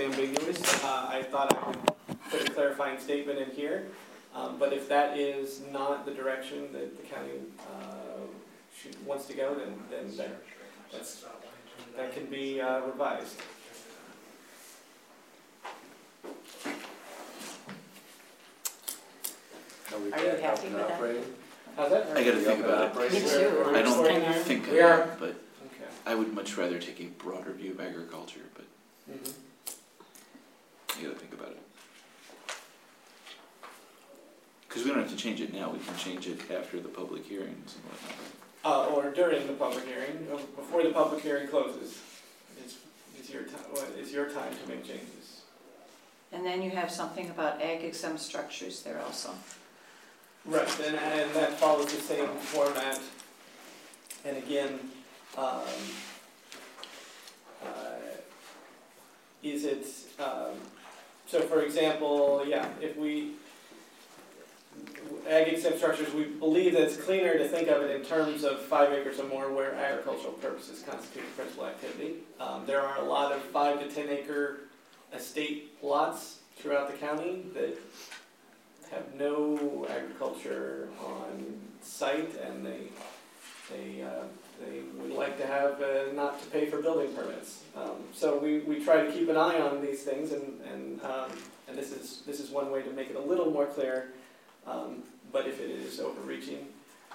ambiguous. I thought I could put a clarifying statement in here, but if that is not the direction that the county wants to go, then that can be revised. Are you happy with that? How's that? I got to think about it. Me too. I don't think I am, but Okay. I would much rather take a broader view of agriculture, but Mm-hmm. I got to think about it. Because we don't have to change it now, we can change it after the public hearings and whatnot. Or during the public hearing, before the public hearing closes, is your time to make changes. And then you have something about ag exempt structures there also. Right, and that follows the same format. And again, so for example, yeah, if ag exempt structures, we believe that it's cleaner to think of it in terms of 5 acres or more where agricultural purposes constitute principal activity. There are a lot of 5 to 10 acre estate lots throughout the county that have no agriculture on site, and they would like to have not to pay for building permits. So we try to keep an eye on these things, and this is one way to make it a little more clear. But if it is overreaching,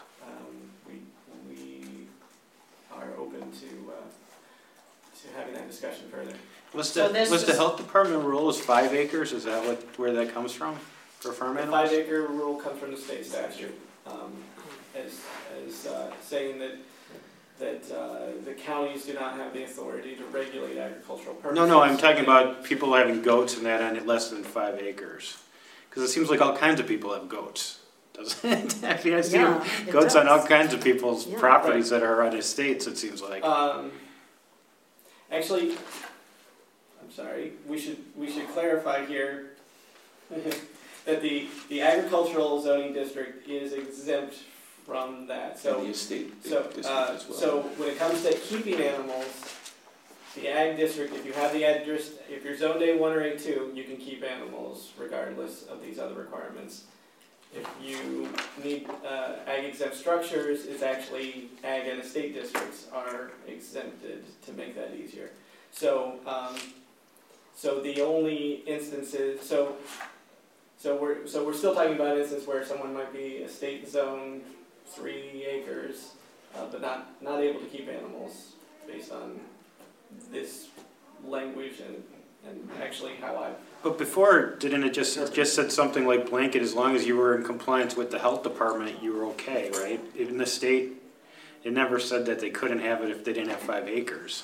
we are open to having that discussion further. Was the health department rule is 5 acres? Is that where that comes from for farm The animals? 5 acre rule comes from the state statute, as saying that the counties do not have the authority to regulate agricultural purposes. No, I'm talking about people having goats and that on less than 5 acres. Because it seems like all kinds of people have goats, doesn't it? I mean, I see goats on all kinds of people's properties that are on estates, it seems like. Actually, I'm sorry, we should clarify here that the agricultural zoning district is exempt from that. So, the estate district as well. So when it comes to keeping animals, the ag district, if you have the ag district, if you're zoned A1 or A2, you can keep animals regardless of these other requirements. If you need ag exempt structures, it's actually ag and estate districts are exempted to make that easier. So, so the only instances, so we're still talking about an instance where someone might be estate zone 3 acres, but not able to keep animals based on this language and actually how I. But before, didn't it just said something like blanket, as long as you were in compliance with the health department, you were okay, right? In the state, it never said that they couldn't have it if they didn't have 5 acres.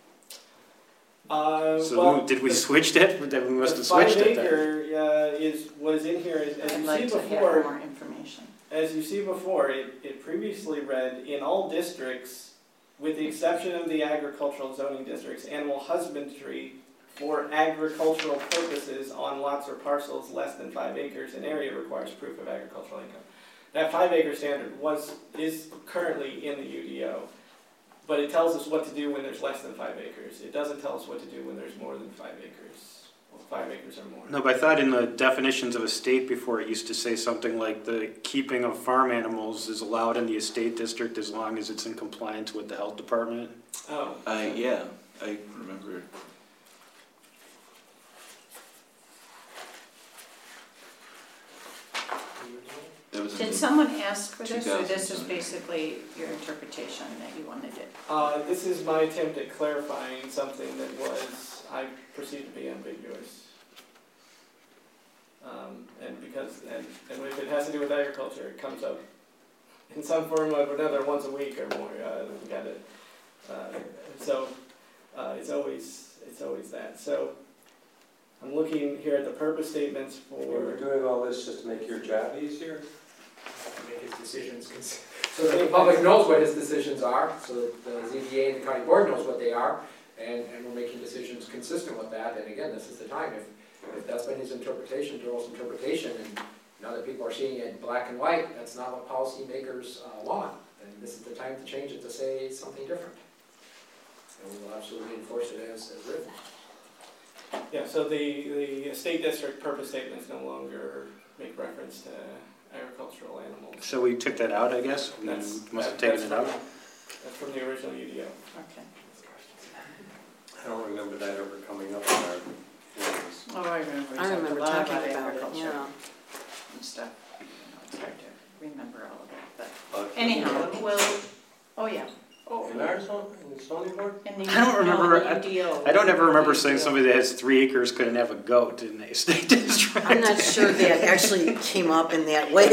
Well, did we switch that? We must have switched it. 5 acre is what is in here. As I'd you like see to before, have more information. As you see before, it previously read, in all districts, with the exception of the agricultural zoning districts, animal husbandry for agricultural purposes on lots or parcels less than 5 acres in area requires proof of agricultural income. That 5 acre standard is currently in the UDO, but it tells us what to do when there's less than 5 acres. It doesn't tell us what to do when there's more than 5 acres, or 5 acres or more. No, but I thought in the definitions of estate before it used to say something like the keeping of farm animals is allowed in the estate district as long as it's in compliance with the health department. Oh. Yeah, I remember. Did someone ask for this, or this is 2000. basically your interpretation that you wanted it? This is my attempt at clarifying something that I perceived to be ambiguous. And if it has to do with agriculture, it comes up in some form or another once a week or more. We got it. So it's always that. So I'm looking here at the purpose statements for. We're doing all this just to make your job easier? To make his decisions, so that the public knows what his decisions are, so that the ZBA and the county board knows what they are, and we're making decisions consistent with that. And again, this is the time. If that's been his interpretation, Darrell's interpretation, and now that people are seeing it in black and white, that's not what policymakers want. And this is the time to change it to say something different. And we will absolutely enforce it as written. Yeah, so the estate district purpose statements no longer make reference to agricultural animals. So we took that out, I guess? We That's- must have that's taken it out? That's from the original UDO. Okay. I don't remember that ever coming up in our hearings. Oh, I remember. We I talked remember a lot talking about it, agriculture yeah. and stuff. You know, it's hard to remember all of it, but But- anyhow, well, oh, yeah. Oh, In our zone, in the zoning board? in the, I don't remember- no, the UDO. I don't ever remember saying UDO. somebody that has 3 acres couldn't have a goat in the estate district. I'm not sure that actually came up in that way.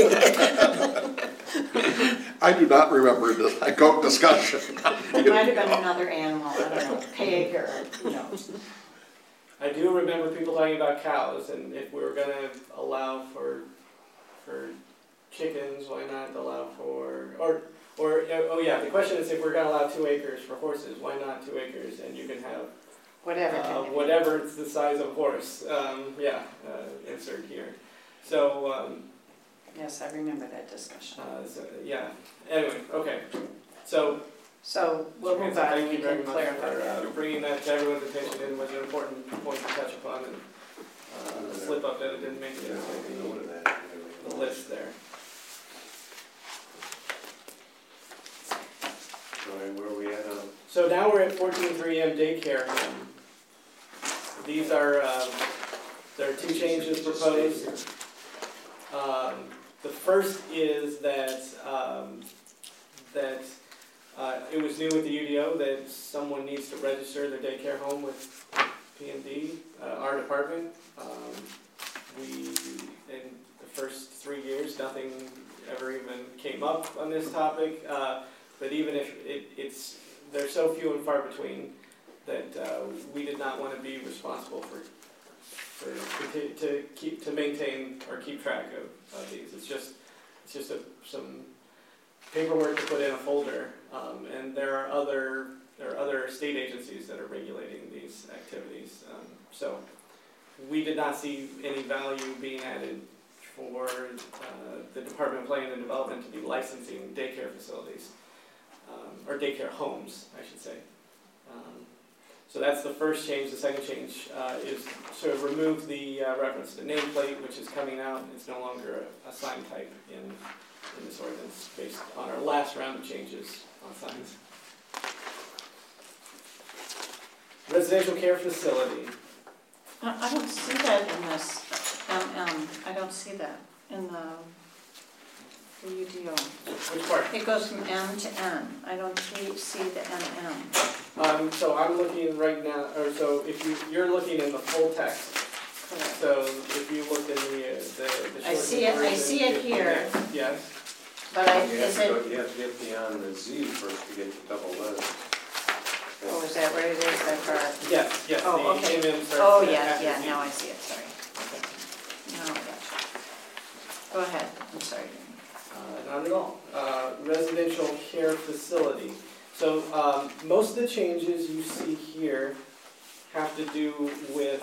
I do not remember a goat discussion. It might have been another animal, I don't know, pig or, who knows. I do remember people talking about cows, and if we were gonna allow for chickens, why not allow for, oh yeah, the question is if we're gonna allow 2 acres for horses, why not 2 acres? And you can have Whatever. whatever it's the size of a horse, insert here. So, Yes, I remember that discussion. yeah, anyway, okay. So, So we'll move on, thank we you very can much clarify that. for bringing that to everyone's attention. It was an important point to touch upon, and a slip up that it didn't make it into the list there. Right, where are we at now? So now we're at 14.3M daycare home. These are, there are 2 changes proposed. The first is that, it was new with the UDO that someone needs to register their daycare home with P&D, our department. In the first 3 years, nothing ever even came up on this topic, but even if they're so few and far between that we did not want to be responsible to maintain or keep track of these. It's just some paperwork to put in a folder, and there are other state agencies that are regulating these activities. So we did not see any value being added for the Department of Planning and Development to be licensing daycare facilities, or daycare homes, I should say. So that's the first change. The second change is to remove the reference to nameplate, which is coming out. It's no longer a sign type in this ordinance, based on our last round of changes on signs. Residential care facility. I don't see that in this MM, I don't see that in the UDO. Which part? It goes from M to N, I don't see the MM. So I'm looking right now, or so if you're looking in the full text. Correct. So if you look in the short I see it version, here. Yes. But You is have it, to get beyond the Z first to get to double letters. oh, is that where it is, that part? Yes. Oh, the okay. MM starts Oh, at yeah, after yeah, Z. now I see it, sorry. Okay. Now I got you. Go ahead, I'm sorry. Not at all. Residential care facility. So most of the changes you see here have to do with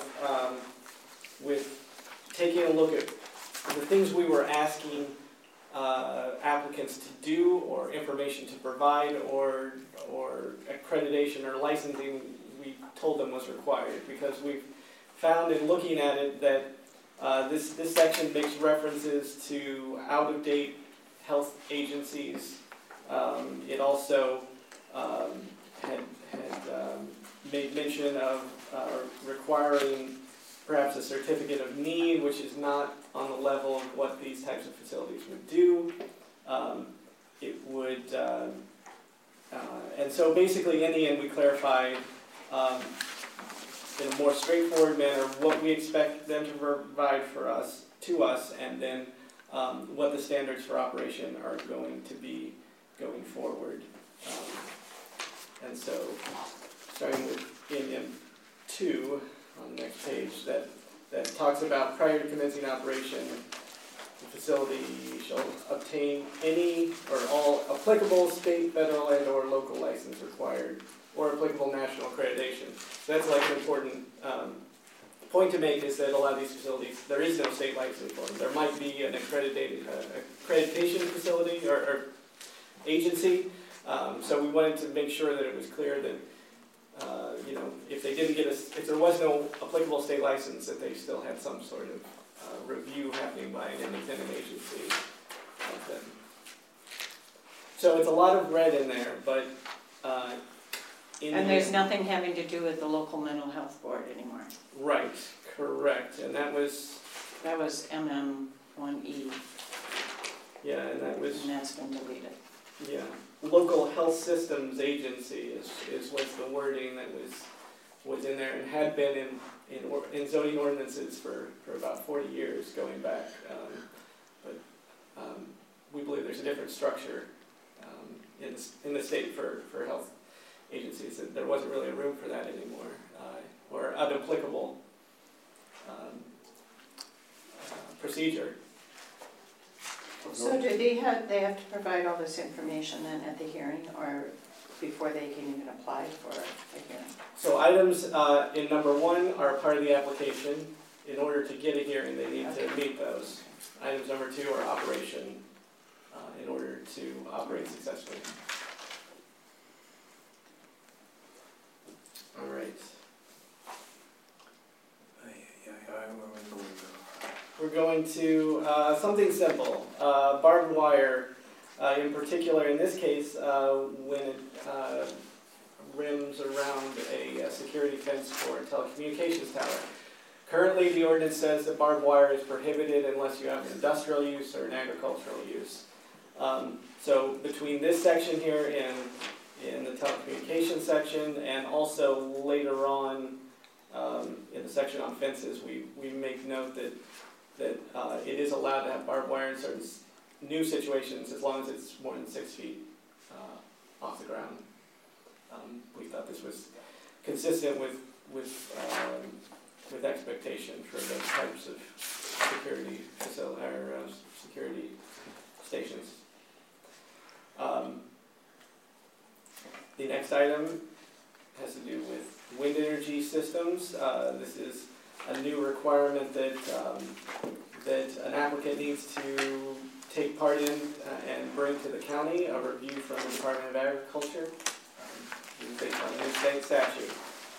taking a look at the things we were asking applicants to do, or information to provide, or accreditation or licensing we told them was required, because we've found in looking at it that this section makes references to out-of-date health agencies. It also had made mention of requiring perhaps a certificate of need, which is not on the level of what these types of facilities would do. It would, and so basically in the end we clarified in a more straightforward manner what we expect them to provide to us, and then what the standards for operation are going to be going forward. And so, starting with MM2 on the next page, that talks about prior to commencing operation, the facility shall obtain any or all applicable state, federal, and or local license required, or applicable national accreditation. So that's like an important point to make, is that a lot of these facilities, there is no state license for them. There might be an accreditation facility or agency. So we wanted to make sure that it was clear that, if if they didn't get if there was no applicable state license, that they still had some sort of review happening by an independent agency of them. So it's a lot of red in there, but And there's nothing having to do with the local mental health board anymore. Right, correct, and that was, MM1E, yeah, and that was, and that's been deleted. yeah. Local health systems agency was the wording that was in there and had been in zoning ordinances for about 40 years going back. But we believe there's a different structure in the state for health agencies, that there wasn't really a room for that anymore, or an applicable procedure. So do they have to provide all this information then at the hearing, or before they can even apply for a hearing? So items in number 1 are part of the application. In order to get a hearing, they need to meet those. Items number 2 are operation, in order to operate successfully. All right. We're going to something simple, barbed wire. In particular, in this case, when it rims around a security fence for a telecommunications tower. Currently, the ordinance says that barbed wire is prohibited unless you have an industrial use or an agricultural use. So between this section here and in the telecommunications section, and also later on in the section on fences, we make note that it is allowed to have barbed wire in certain new situations as long as it's more than 6 feet off the ground. We thought this was consistent with expectation for those types of security security stations. The next item has to do with wind energy systems. This is a new requirement that an applicant needs to take part in and bring to the county, a review from the Department of Agriculture. This is based on a new state statute.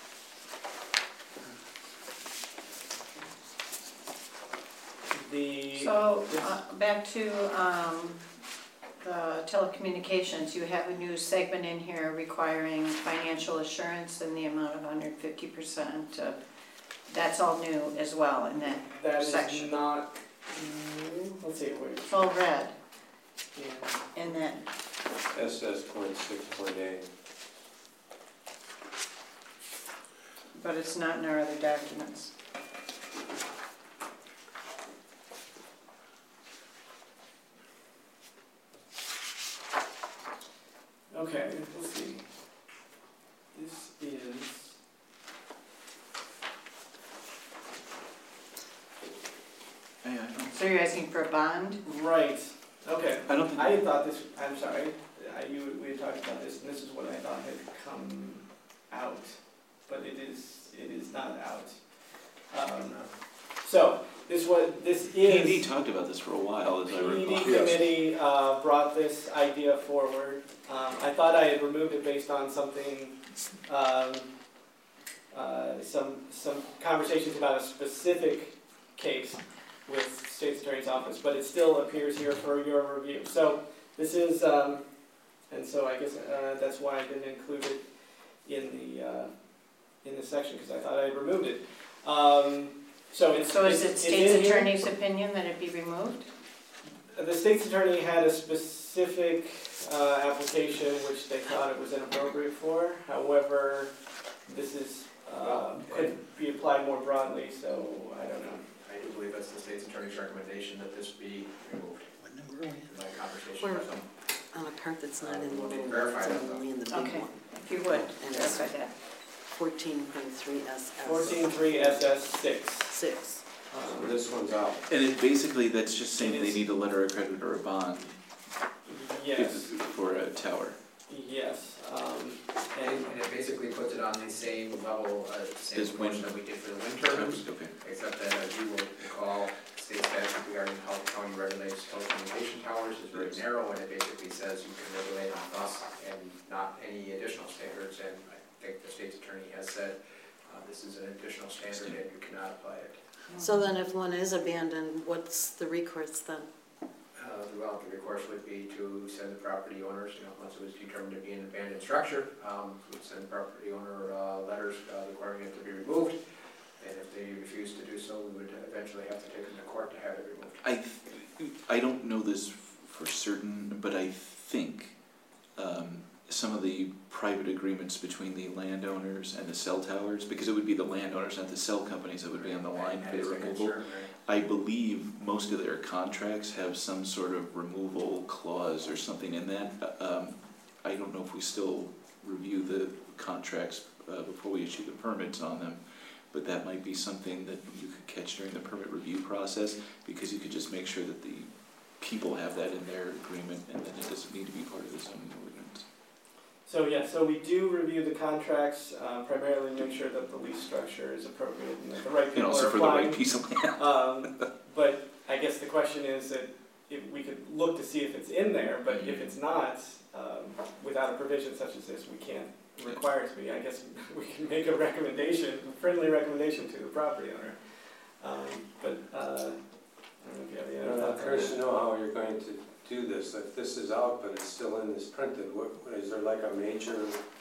So back to the telecommunications, you have a new segment in here requiring financial assurance in the amount of 150%. That's all new as well in that section. That is not new. Let's see, wait. It's all red. Yeah. And then SS.6.8. but it's not in our other documents. Okay, let's see. This is. So you're asking for a bond? Right, okay. I don't think. I thought this, I'm sorry, we had talked about this, and this is what I thought had come out, but it is not out. So, this is. P&D talked about this for a while, as I recall. PED committee brought this idea forward. I thought I had removed it based on something, some conversations about a specific case with State's Attorney's Office, but it still appears here for your review. So this is, and so I guess that's why I didn't include it in the section, because I thought I had removed it. So is it State's Attorney's opinion that it be removed? The State's Attorney had a specific application which they thought it was inappropriate for. However, this is could be applied more broadly, so I don't know. I do believe that's the state's attorney's recommendation that this be removed. What number are we In my conversation with them. on a part that's not in the We'll little, verify it's that, only in the big Okay, one? if you would, And verify that. 14.3 SS. 14.3 SS6. 6. So this one's out. And it basically, that's just saying they need a letter of credit or a bond Yes, for a tower. yes. And it basically puts it on the same level, same As wind motion that we did for the wind turbines, Okay. except that as you will recall, state statute regarding how the county regulates telecommunication towers is very narrow, and it basically says you can regulate on us and not any additional standards, and I think the state's attorney has said This is an additional standard and you cannot apply it. So then if one is abandoned, what's the recourse then? Well, the recourse would be to send the property owners, once it was determined to be an abandoned structure, would send the property owner letters requiring it to be removed. And if they refuse to do so, we would eventually have to take them to court to have it removed. I don't know this for certain, but I think some of the private agreements between the landowners and the cell towers, because it would be the landowners, not the cell companies that would be on the line for the removal. I believe most of their contracts have some sort of removal clause or something in that. I don't know if we still review the contracts before we issue the permits on them, but that might be something that you could catch during the permit review process, because you could just make sure that the people have that in their agreement, and then it doesn't need to be part of the zoning ordinance. So yeah, so we do review the contracts, primarily make sure that the lease structure is appropriate and that the right And people also are for the applying. right piece of land. But I guess the question is that if we could look to see if it's in there, but if it's not, without a provision such as this, we can't require it to be. I guess we can make a recommendation, a friendly recommendation to the property owner. But I don't know if you have any other I'm thoughts on curious to that. know how you're going to do this. If this is out, but it's still in this printed, is there like a major,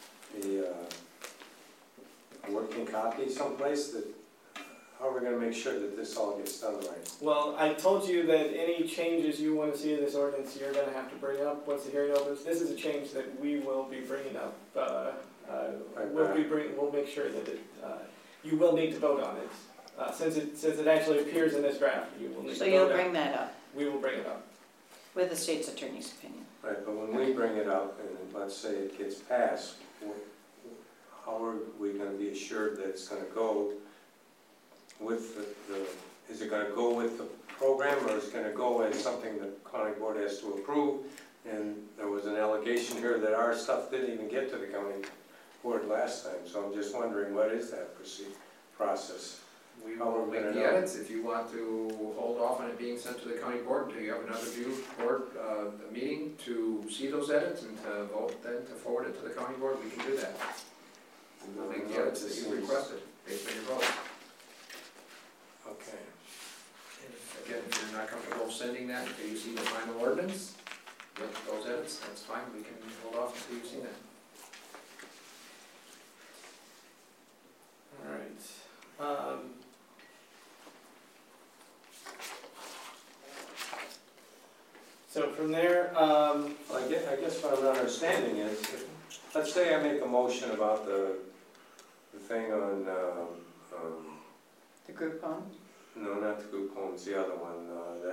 working copy someplace that, how are we gonna make sure that this all gets done right? Well, I told you that any changes you want to see in this ordinance, you're going to have to bring up once the hearing opens. This is a change that we will be bringing up. We'll make sure that you will need to vote on it. Since it actually appears in this draft, you will need to So vote you'll on it. bring that up We will bring it up. with the state's attorney's opinion. Right, but when we bring it up, and let's say it gets passed, how are we gonna be assured that it's gonna go with is it gonna go with the program, or is it gonna go as something that county board has to approve? And there was an allegation here that our stuff didn't even get to the county board last time, so I'm just wondering, what is that process? We How will are we make gonna the know? edits. If you want to hold off on it being sent to the county board until you have another meeting to see those edits and to vote then to forward it to the county board, we can do that. We will make the edits that you requested based on your vote. Okay. And again, if you're not comfortable sending that until you see the final ordinance with those edits, that's fine. We can hold off until you've seen that. All right. So from there, Well, I guess what I'm not understanding is, let's say I make a motion about the thing on, The group home? no, not the group homes, the other one,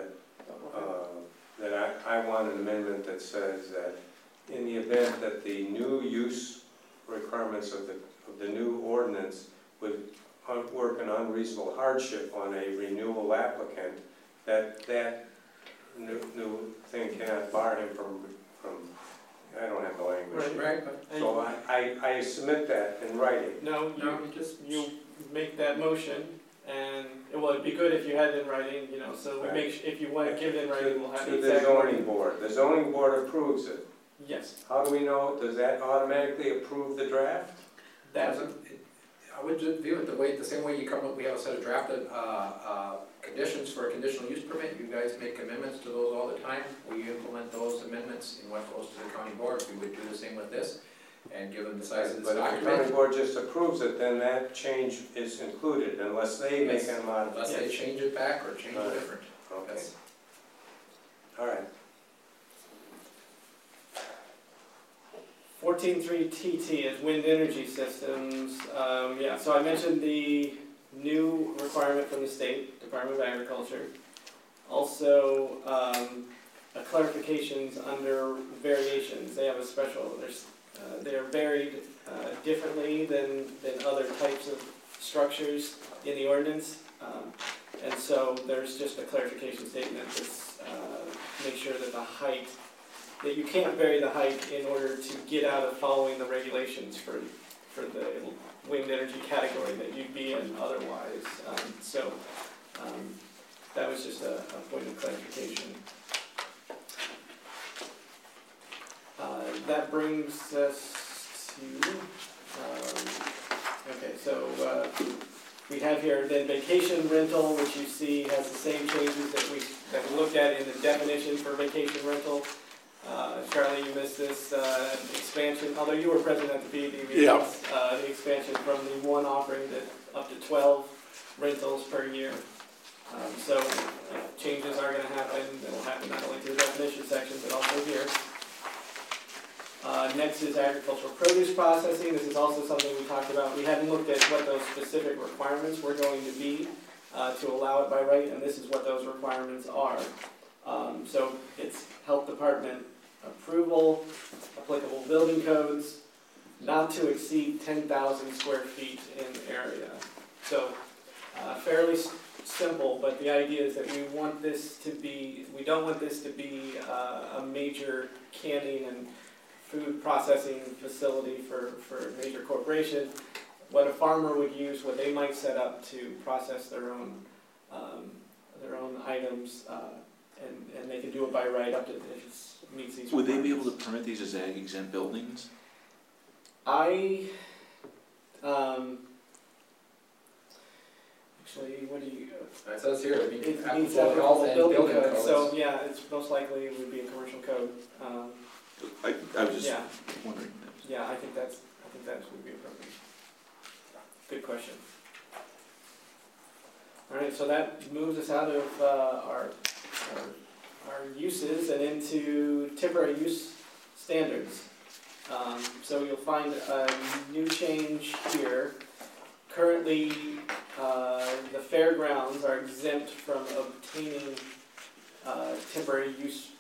that I want an amendment that says that in the event that the new use requirements of the new ordinance would work an unreasonable hardship on a renewal applicant, that new thing cannot bar him from, I don't have the language. Right. So I submit that in writing. no, you make that motion, and well, it'd be good if you had it in writing, so we make, if you want to give it in writing, we'll have To the the exact zoning wording. board. The zoning board approves it. Yes, How do we know, does that automatically approve the draft? that's, I would just view it the same way you come up, we have a set of drafted conditions for a conditional use permit. You guys make amendments to those all the time. We implement those amendments in what goes to the county board. We would do the same with this and give them the size of this But if the county document. board just approves it, then that change is included unless they make a Unless modification. they change it back or change it different. Okay, That's- all right. 14.3 TT is wind energy systems. So I mentioned the new requirement from the State Department of Agriculture. Also, clarifications under variations. They have a special, they're varied differently than other types of structures in the ordinance. And so there's just a clarification statement that's make sure that the height, that you can't vary the height in order to get out of following the regulations for the wind energy category that you'd be in otherwise. That was just a point of clarification. That brings us to Okay, so we have here then vacation rental, which you see has the same changes that we looked at in the definition for vacation rental. Charlie, you missed this expansion, although you were present at the PED meetings. Yeah. The expansion from the one offering to up to 12 rentals per year. So changes are going to happen. It will happen not only to the definition section, but also here. Next is agricultural produce processing. This is also something we talked about. We hadn't looked at what those specific requirements were going to be to allow it by right, and this is what those requirements are. So it's health department approval, applicable building codes, not to exceed 10,000 square feet in area. So fairly simple, but the idea is that we don't want this to be a major canning and food processing facility for a major corporation. What a farmer would use, what they might set up to process their own items, and they can do it by right up to if it meets these requirements. Would they be able to permit these as ag exempt buildings? Actually, what do you? It says here, it It means needs applicable health and building codes. so yeah, it's most likely it would be a commercial code. I was just Yeah, wondering. yeah, I think that would be appropriate. Good question. All right, so that moves us out of our uses and into temporary use standards. So you'll find a new change here. Currently, the fairgrounds are exempt from obtaining temporary use.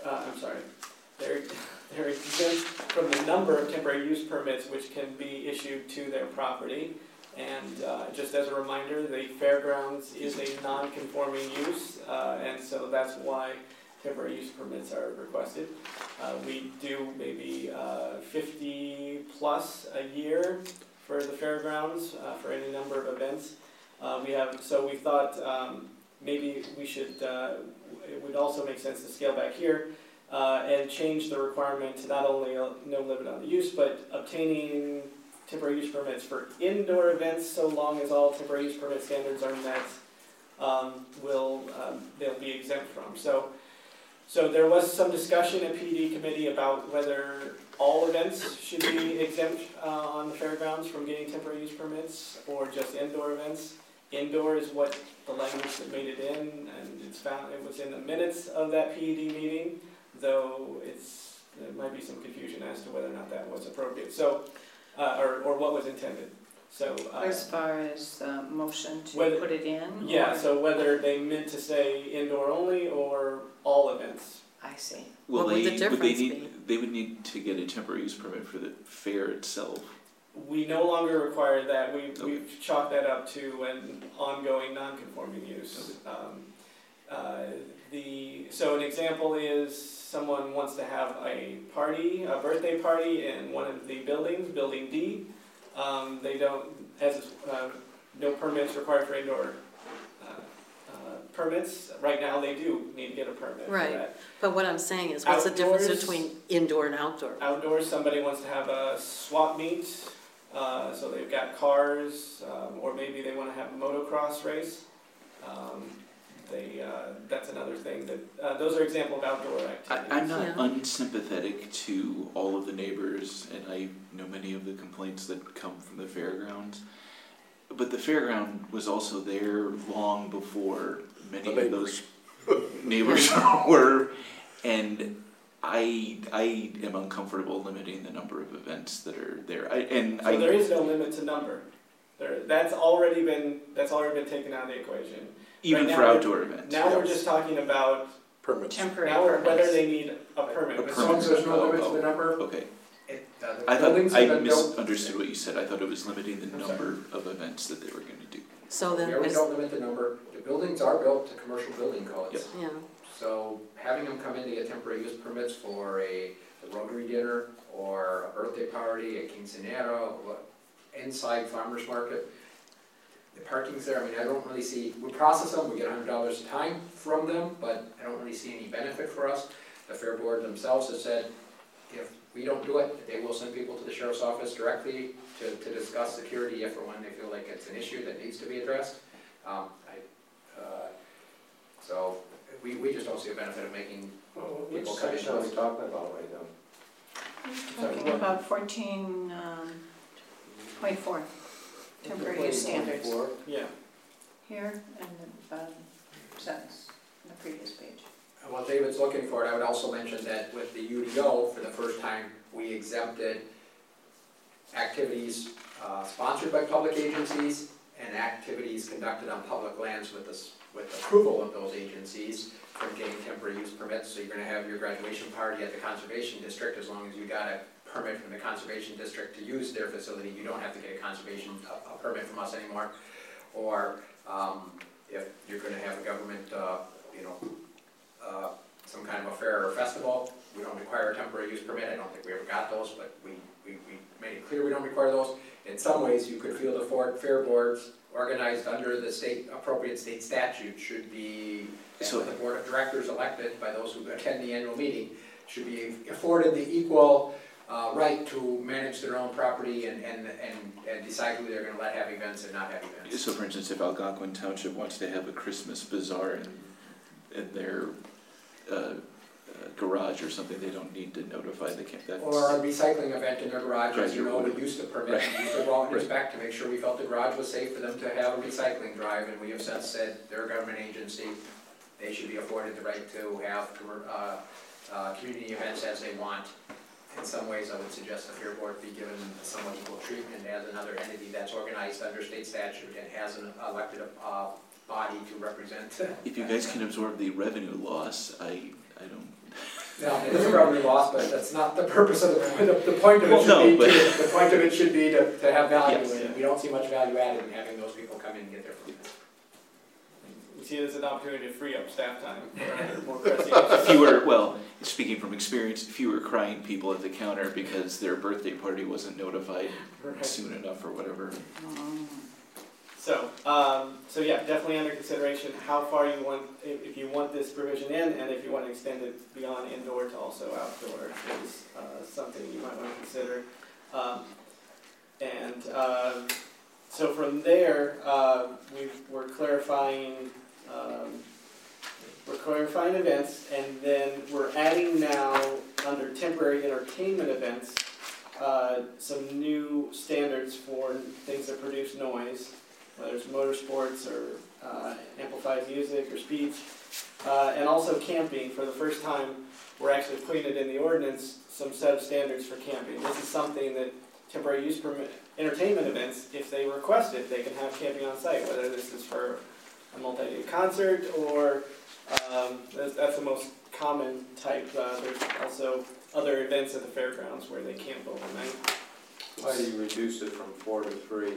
They're exempt from the number of temporary use permits which can be issued to their property. And just as a reminder, the fairgrounds is a non-conforming use, and so that's why temporary use permits are requested. We do maybe 50 plus a year for the fairgrounds for any number of events. We thought maybe we should. It would also make sense to scale back here and change the requirement to not only no limit on the use, but obtaining temporary use permits for indoor events, so long as all temporary use permit standards are met, they'll be exempt from. So there was some discussion at PD committee about whether all events should be exempt on the fairgrounds from getting temporary use permits, or just indoor events. Indoor is what the language that made it in, and it was in the minutes of that PED meeting, though there might be some confusion as to whether or not that was appropriate. So, or what was intended. So as far as motion to whether, put it in? Yeah, or? so whether they meant to say indoor only or all events. I see. What would the difference be? They would need to get a temporary use permit for the fair itself. We no longer require that. We've chalked that up to an ongoing non-conforming use. So an example is someone wants to have a birthday party in one of the buildings, Building D. They don't, no permits required for indoor permits. Right now they do need to get a permit for that. But what I'm saying is, what's the difference Outdoors- between indoor and outdoor? Outdoors, somebody wants to have a swap meet, so they've got cars, or maybe they want to have a motocross race. That's another thing that, those are example of outdoor activities. I'm not Yeah. unsympathetic to all of the neighbors, and I know many of the complaints that come from the fairgrounds. But the fairground was also there long before many of those neighbors were, and I am uncomfortable limiting the number of events that are there. So there is no limit to number. That's already been taken out of the equation. Even Right for now outdoor events. Now we're just talking about Permits. Temporary whether permits. they need a permit. A As long as there's no limit to the number, Okay. the I thought buildings I have been built. misunderstood what you said. I thought it was limiting the I'm number of events that they were going to do. So We then, already don't limit the number. The buildings are built to commercial building codes. Yep. yeah, So having them come in to get temporary use permits for a Rotary dinner or a birthday party, a quinceañera, inside farmer's market, the parking's there. I mean, I don't really see, we process them, we get $100 a time from them, but I don't really see any benefit for us. The Fair Board themselves has said, if we don't do it, they will send people to the sheriff's office directly to discuss security if or when they feel like it's an issue that needs to be addressed. So we just don't see a benefit of making Which people come in. section are we talking about right now? Talking about 14.4, temporary use standards. Yeah. Here and the bottom sentence, on the previous page. And while David's looking for it, I would also mention that with the UDO, for the first time, we exempted activities sponsored by public agencies and activities conducted on public lands with approval of those agencies from getting temporary use permits. So you're going to have your graduation party at the conservation district. As long as you got a permit from the conservation district to use their facility, you don't have to get a permit from us anymore. Or if you're going to have a government, some kind of a fair or festival, we don't require a temporary use permit. I don't think we ever got those, but we made it clear we don't require those. In some ways, you could feel the fair boards organized under the appropriate state statute should be, and with the board of directors elected by those who attend the annual meeting, should be afforded the equal right to manage their own property and decide who they're going to let have events and not have events. So for instance, if Algonquin Township wants to have a Christmas bazaar in their garage or something, they don't need to notify the camp. Or a recycling event in their garage, as you know, Right. we used to permit, we used to go out and inspect to make sure we felt the garage was safe for them to have a recycling drive, and we have since said they're a government agency, they should be afforded the right to have community events as they want. In some ways, I would suggest the Fair Board be given somewhat equal treatment as another entity that's organized under state statute and has an elected body to represent. If you guys can absorb the revenue loss, I don't. No, it is a revenue loss, but that's not the purpose of the point of it. The point of it should be to have value, Yes. and we don't see much value added in having those people come in and get their permits. We see it as an opportunity to free up staff time for more pressing issues. Fewer, well, speaking from experience, fewer crying people at the counter because their birthday party wasn't notified Right. soon enough or whatever. So yeah, definitely under consideration how far you want, if you want this provision in, and if you want to extend it beyond indoor to also outdoor, is something you might want to consider. So from there, we're clarifying events, and then we're adding now under temporary entertainment events some new standards for things that produce noise, whether it's motorsports or amplified music or speech, and also camping. For the first time, we're actually putting it in the ordinance, some set of standards for camping. This is something that temporary use permit entertainment events, if they request it, they can have camping on site, whether this is for a multi-day concert or that's the most common type. There's also other events at the fairgrounds where they camp overnight. Why do you reduce it from 4 to 3?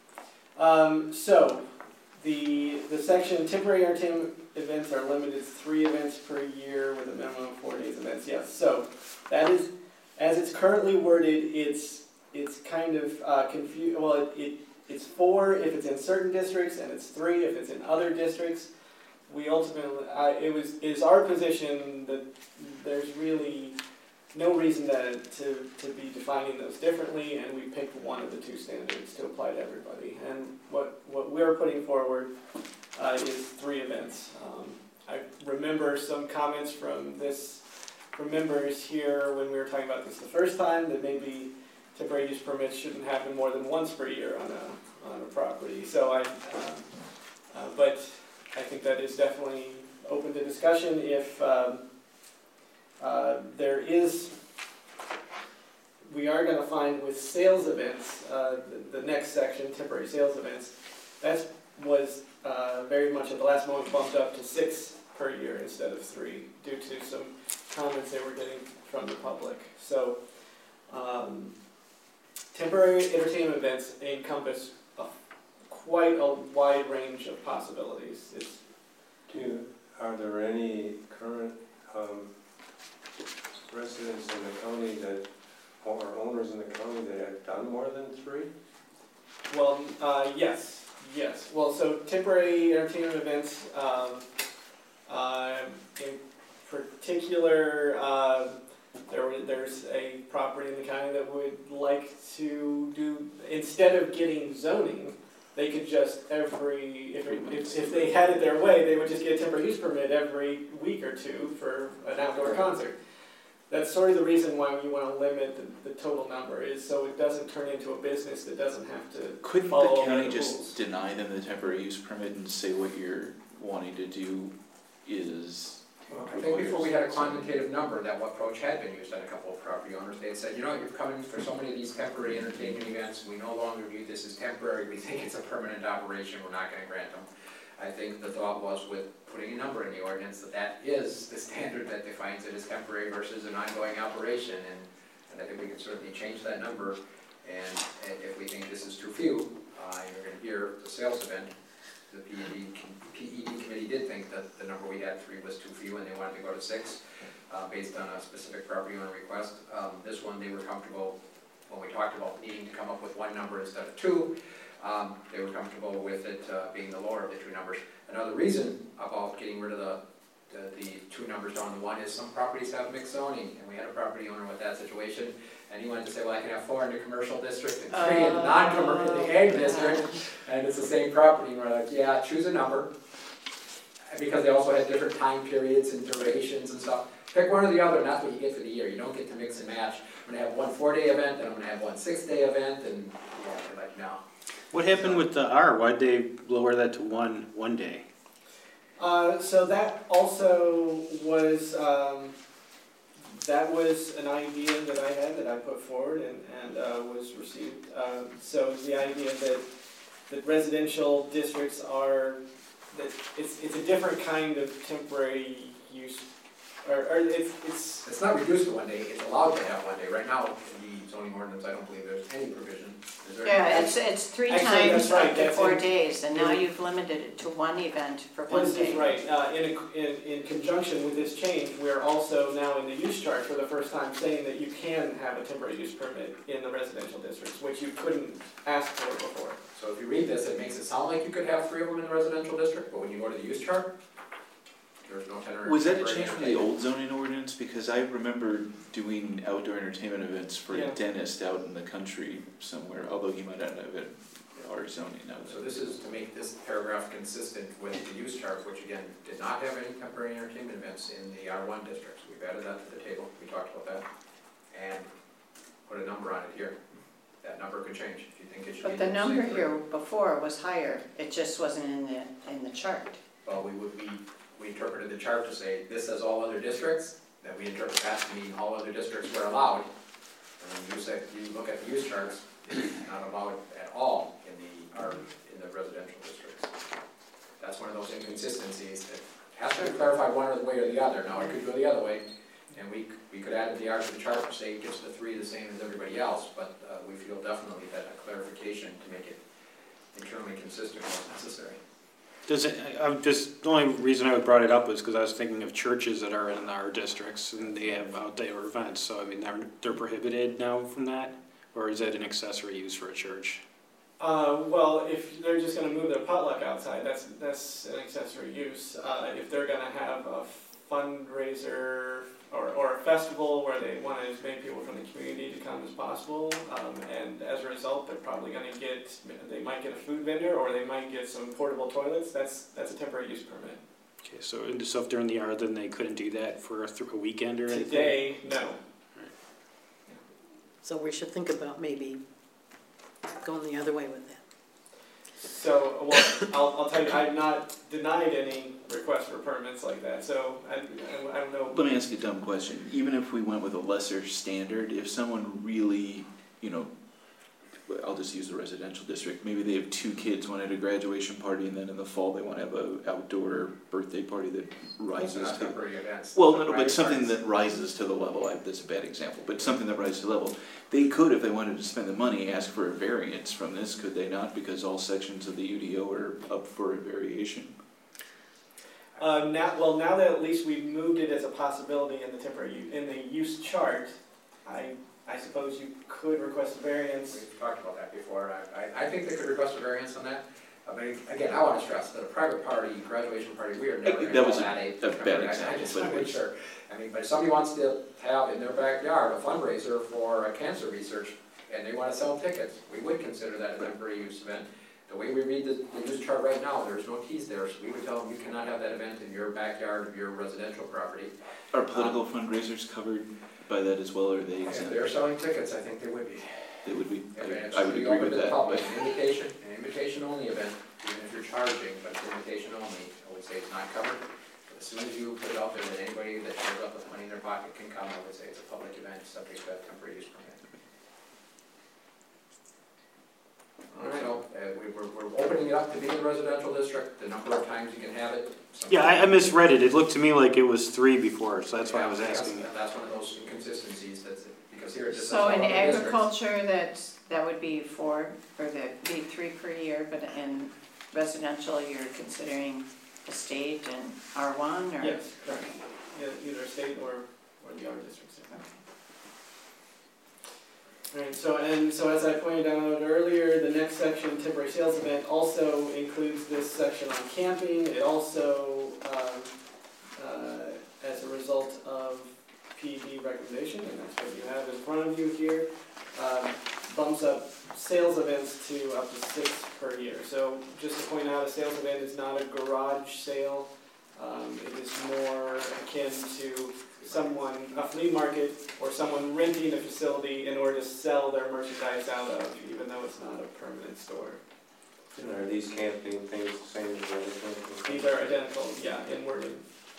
So the section temporary entertainment events are limited to 3 events per year with a minimum of 4 days events. Yes. So that is, as it's currently worded, it's kind of confused. Well, it's 4 if it's in certain districts, and it's 3 if it's in other districts. We ultimately, it is our position that there's really no reason to be defining those differently, and we picked one of the 2 standards to apply to everybody. And what we're putting forward is 3 events. I remember some comments from members here when we were talking about this the first time, that maybe temporary use permits shouldn't happen more than once per year on a property. So but I think that is definitely open to discussion. If we are going to find with sales events, the next section, temporary sales events, that was very much at the last moment bumped up to 6 per year instead of 3 due to some comments they were getting from the public. So temporary entertainment events encompass quite a wide range of possibilities. Are there any current residents in the county or owners in the county that have done more than 3? Well, yes. Well, so temporary entertainment events, in particular, there's a property in the county that would like to do, instead of getting zoning, they could just if they had it their way, they would just get a temporary use permit every week or two for an outdoor concert. That's sort of the reason why we want to limit the total number, is so it doesn't turn into a business that doesn't have to Couldn't follow the county the just rules. deny them the temporary use permit and say what you're wanting to do is? I think before we had a quantitative number, that approach had been used on a couple of property owners. They had said, you know, you've come in for so many of these temporary entertainment events, we no longer view this as temporary, we think it's a permanent operation, we're not gonna grant them. I think the thought was, with putting a number in the ordinance, that is the standard that defines it as temporary versus an ongoing operation, and I think we can certainly change that number, and if we think this is too few, you're gonna hear the sales event, the PED committee did think that the number we had, 3, was too few, and they wanted to go to 6, based on a specific property owner request. This one, they were comfortable, when we talked about needing to come up with one number instead of 2, they were comfortable with it being the lower of the 2 numbers. Another reason about getting rid of the 2 numbers down to 1 is some properties have mixed zoning, and we had a property owner with that situation, and he wanted to say, well, I can have 4 in the commercial district and 3 in the non-commercial, in the ag district, and it's the same property, and we're like, yeah, choose a number, because they also had different time periods and durations and stuff. Pick one or the other, and that's what you get for the year. You don't get to mix and match. I'm gonna have one 4-day event, and I'm gonna have one 6-day event, and yeah, they're like, no. What happened with the R? Why'd they lower that to one day? So that also was, that was an idea that I had, that I put forward and was received. So the idea that residential districts are, that it's a different kind of temporary use, or it's not reduced to 1 day, it's allowed to have 1 day. Right now, in the zoning ordinance, I don't believe there's any provision. Is there Yeah, any? it's 3 Actually, times that's right, up to that's 4 in- days, and now you've limited it to 1 event for 1 This day. is right. In conjunction with this change, we're also now in the use chart for the first time saying that you can have a temporary use permit in the residential districts, which you couldn't ask for before. So if you read this, it makes it sound like you could have 3 of them in the residential district, but when you go to the use chart, there's no temporary. Was that a change from the old zoning ordinance? Because I remember doing outdoor entertainment events for a dentist out in the country somewhere, although he might not have it our zoning now. So this is to make this paragraph consistent with the use chart, which again, did not have any temporary entertainment events in the R1 districts. We've added that to the table, we talked about that, and put a number on it here. That number could change if you think it should be. But the number here before was higher, it just wasn't in the chart. Well, we interpreted the chart to say, this says all other districts, then we interpret that to mean all other districts were allowed. And then you say, you look at the use charts, it's not allowed at all in the residential districts. That's one of those inconsistencies that has to be clarified one way or the other. Now, it could go the other way, and we could add the R to the chart to say it gives the 3 the same as everybody else, but we feel definitely that a clarification to make it internally consistent was necessary. Does it, the only reason I brought it up was because I was thinking of churches that are in our districts and they have outdoor events, so I mean, they're prohibited now from that? Or is that an accessory use for a church? Well, if they're just gonna move their potluck outside, that's an accessory use. If they're gonna have a fundraiser or a festival where they want as many people from the community to come as possible, and as a result, they're probably gonna they might get a food vendor or they might get some portable toilets, that's a temporary use permit. Okay, so if they're in the R, then they couldn't do that for a weekend or anything? Today, no. So we should think about maybe going the other way with that. So, well, I'll tell you, I've not denied any requests for permits like that, so I don't know. Let me ask you a dumb question. Even if we went with a lesser standard, if someone really, I'll just use the residential district, maybe they have 2 kids, one at a graduation party, and then in the fall they want to have an outdoor birthday party that rises to... temporary events. Well, no, but something that rises to the level, that's a bad example, but something that rises to the level. They could, if they wanted to spend the money, ask for a variance from this, could they not? Because all sections of the UDO are up for a variation. Now that at least we've moved it as a possibility in the use chart, I suppose you could request a variance. We've talked about that before. I think they could request a variance on that. I mean, again, I want to stress that a private party, graduation party, we are never going to That was call that a a bad temporary. example, I just but want it to make was- sure. I mean, but if somebody wants to have in their backyard a fundraiser for cancer research, and they want to sell tickets, we would consider that a temporary use event. The way we read the use chart right now, there's no keys there, so we would tell them you cannot have that event in your backyard of your residential property. Are political fundraisers covered by that as well, or are they If exempt? they're selling tickets, I think they would be. They would be, And it's I would to be agree open with to the that, public. but An invitation only event, even if you're charging, but it's invitation only, I would say it's not covered. But as soon as you put it out there that anybody that shows up with money in their pocket can come, I would say it's a public event, subject to that temporary use permit. So, we're opening it up to be in the residential district, the number of times you can have it. Yeah, I misread it. It looked to me like it was 3 before, so that's why I was asking. That's one of those inconsistencies, because here it just says. So in all other districts. agriculture, that would be 4, or that'd be 3 per year, but in residential, you're considering estate and R1, or? Yes, correct. Either state or the R districts. Alright, so as I pointed out earlier, the next section, temporary sales event, also includes this section on camping. It also, as a result of PED recommendation, and that's what you have in front of you here, bumps up sales events to up to 6 per year. So just to point out, a sales event is not a garage sale. It is more akin to a flea market, or someone renting a facility in order to sell their merchandise out of, even though it's not a permanent store. And are these camping things the same as other camping? These are identical, yeah, in wording.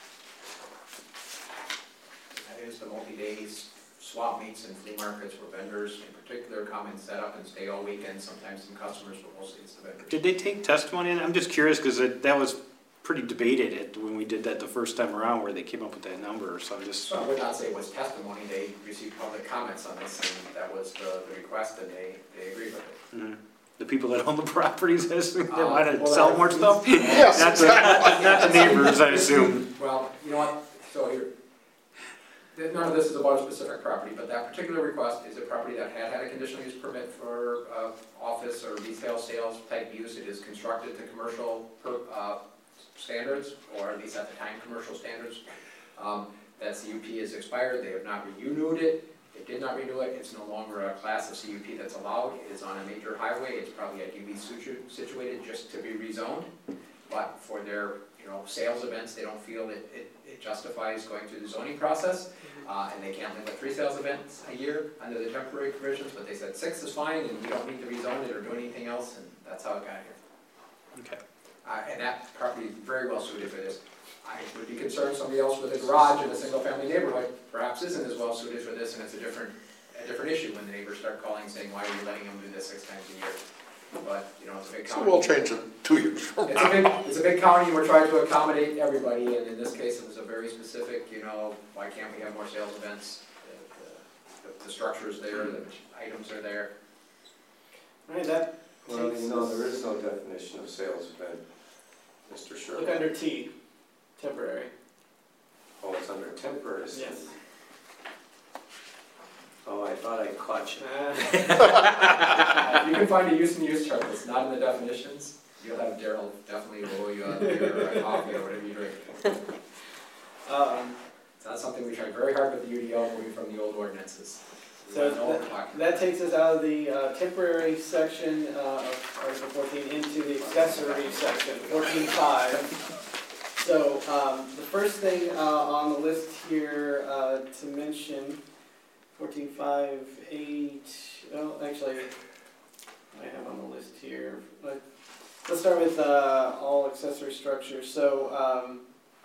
That is the multi-day swap meets and flea markets where vendors in particular come and set up and stay all weekend, sometimes some customers, but mostly it's the vendors. Did they take testimony? I'm just curious because that was pretty debated when we did that the first time around, where they came up with that number. So I'm just. So I would not say it was testimony, they received public comments on this, and that was the request, and they agreed with it. Mm-hmm. The people that own the properties, I assume, they want to well, sell more stuff? Yes, Not the neighbors, I assume. Well, you know what, so here, none of this is about a specific property, but that particular request is a property that had a conditional use permit for office or retail sales type use. It is constructed to commercial standards, or at least at the time commercial standards. That CUP is expired, they have not renewed it. They did not renew it, it's no longer a class of CUP that's allowed. It is on a major highway, it's probably ideally situated just to be rezoned. But for their sales events, they don't feel that it justifies going through the zoning process. And they can't limit 3 sales events a year under the temporary provisions, but they said 6 is fine, and we don't need to rezone it or do anything else, and that's how it got here. Okay. And that property is very well suited for this. I would be concerned somebody else with a garage in a single-family neighborhood perhaps isn't as well suited for this, and it's a different issue when the neighbors start calling saying, why are you letting them do this 6 times a year? But, it's a big so county. we'll change it 2 years from now. It's a big county, and we're trying to accommodate everybody, and in this case, it was a very specific, why can't we have more sales events? The structure is there, the items are there. Right, that Well, takes there is no definition of sales event, Mr. Sherwood. look under T, temporary. Oh, it's under temporary. Yes. Oh, I thought I caught you. If you can find a use and use chart that's not in the definitions, you'll have Daryl definitely roll you out your coffee or whatever you drink. It's not something we tried very hard with the UDO moving from the old ordinances. So that takes us out of the temporary section of Article 14 into the accessory section, 14.5. So the first thing on the list here to mention, 14.5.8, well actually I have on the list here. Let's start with all accessory structures. So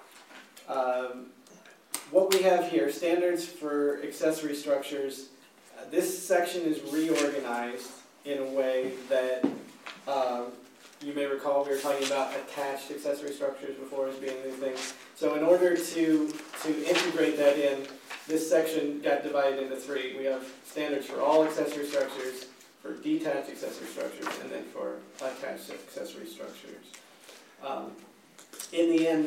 what we have here, standards for accessory structures. This section is reorganized in a way that you may recall we were talking about attached accessory structures before as being a new thing. So in order to integrate that in, this section got divided into 3. We have standards for all accessory structures, for detached accessory structures, and then for attached accessory structures. In the end,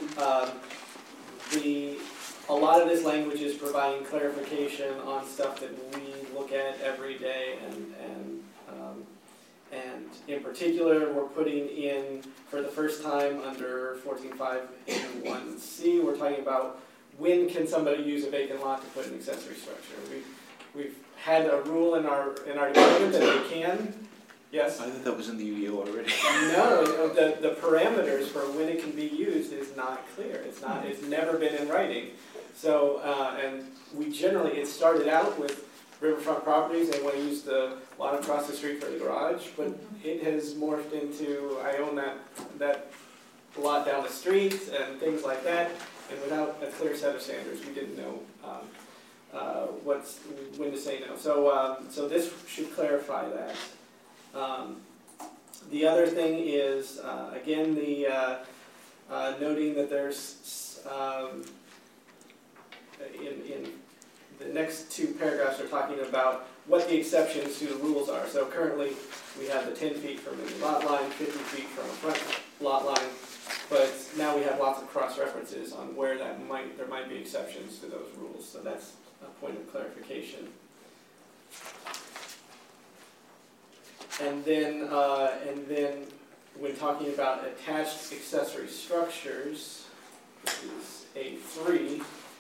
a lot of this language is providing clarification on stuff that we look at every day And in particular, we're putting in, for the first time under 14.5.1c, we're talking about when can somebody use a vacant lot to put an accessory structure. We've had a rule in our department that they can. Yes? I thought that was in the UDO already. No, the parameters for when it can be used is not clear. It's never been in writing. So, and we generally, it started out with riverfront properties, they want to use the lot across the street for the garage, but it has morphed into, I own that lot down the street and things like that, and without a clear set of standards, we didn't know when to say no. So this should clarify that. The other thing is, again, noting that there's, in the next two paragraphs are talking about what the exceptions to the rules are. So currently, we have the 10 feet from the lot line, 50 feet from a front lot line, but now we have lots of cross-references on where there might be exceptions to those rules. So that's a point of clarification. And then when talking about attached accessory structures, this is A3,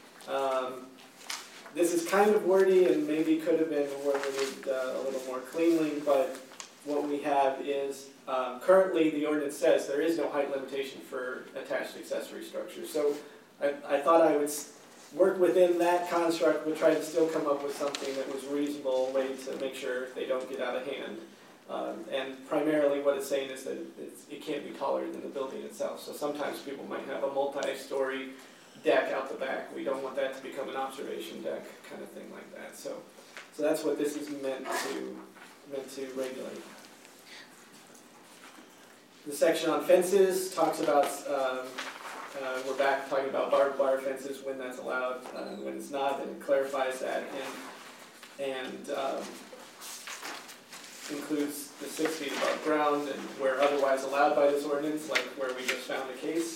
this is kind of wordy and maybe could have been worded a little more cleanly, but what we have is currently the ordinance says there is no height limitation for attached accessory structures. So I thought I would work within that construct, but try to still come up with something that was a reasonable way to make sure they don't get out of hand. And primarily what it's saying is that it can't be taller than the building itself. So sometimes people might have a multi-story deck out the back. We don't want that to become an observation deck, kind of thing like that. So that's what this is meant to regulate. The section on fences talks about, we're back talking about barbed wire fences, when that's allowed, when it's not, and it clarifies that, and includes the 6 feet above ground and where otherwise allowed by this ordinance, like where we just found a case.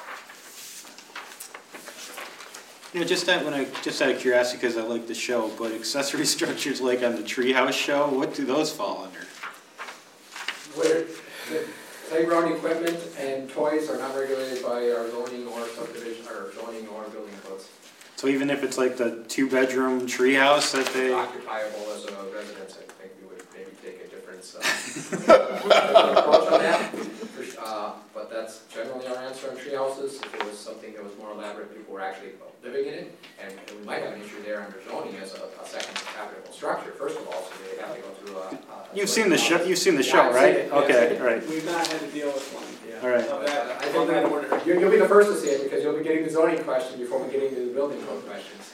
You know, just out of curiosity, because I like the show, but accessory structures like on the Treehouse show, what do those fall under? Where playground equipment and toys are not regulated by our zoning or subdivision, or zoning or building codes. So even if it's like the 2-bedroom treehouse that they... Occupiable as a residence, I think we would maybe take a different approach on that. But that's generally our answer on tree houses. If it was something that was more elaborate, people were actually living in it, and we might have an issue there under zoning as a second habitable structure, first of all, so they have to go through a You've seen the show, right? It, Okay, yes. right. We've not had to deal with one. Yeah. All right. I think that order. You'll be the first to see it, because you'll be getting the zoning question before we get into the building code questions.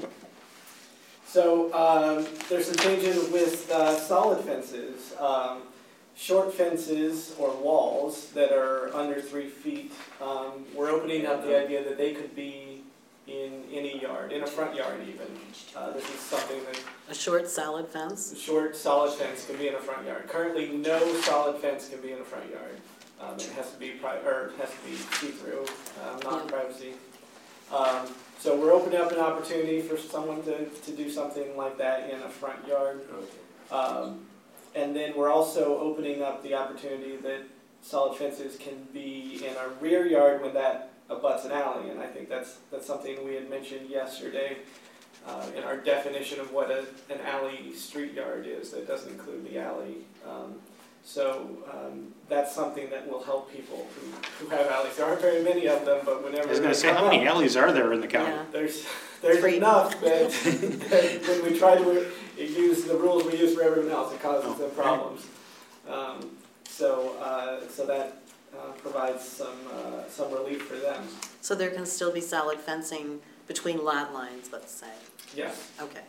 So there's some changes with solid fences. Short fences or walls that are under 3 feet, we're opening up the idea that they could be in any yard, in a front yard even. This is something that... A short solid fence? Short solid fence can be in a front yard. Currently, no solid fence can be in a front yard. It has to be see-through, not privacy. So we're opening up an opportunity for someone to do something like that in a front yard. And then we're also opening up the opportunity that solid fences can be in a rear yard when that abuts an alley. And I think that's something we had mentioned yesterday in our definition of what an alley street yard is. That doesn't include the alley. So that's something that will help people who have alleys. There aren't very many of them, but whenever... I was going to say, how many alleys are there in the county? Yeah. There's enough that when we try to use the rules we use for everyone else, it causes them problems. So that provides some relief for them. So there can still be solid fencing between lot lines, let's say? Yes. Okay.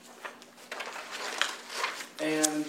And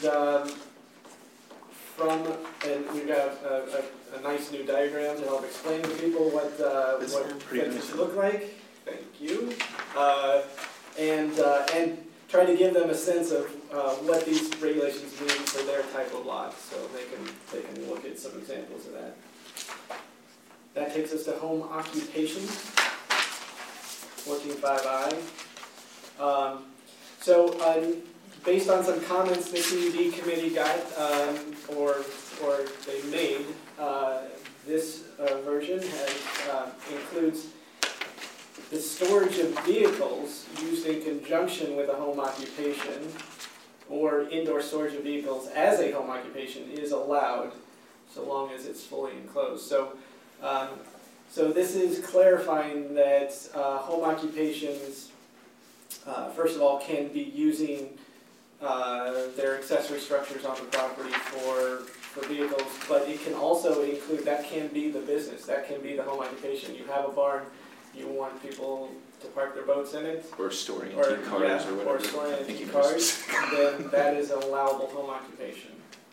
we've got a nice new diagram to help explain to people what fences look like. Thank you. And try to give them a sense of what these regulations mean for their type of lot, so they can look at some examples of that. That takes us to home occupation, 14.5i. So based on some comments the CUD committee got, or they made, this version includes the storage of vehicles used in conjunction with a home occupation, or indoor storage of vehicles as a home occupation is allowed, so long as it's fully enclosed. So, so this is clarifying that home occupations, first of all, can be using their accessory structures on the property for vehicles, but it can also include, that can be the business, that can be the home occupation. You have a barn, you want people to park their boats in it, Or storing antique cars or whatever. or storing antique cars, then that is an allowable home occupation.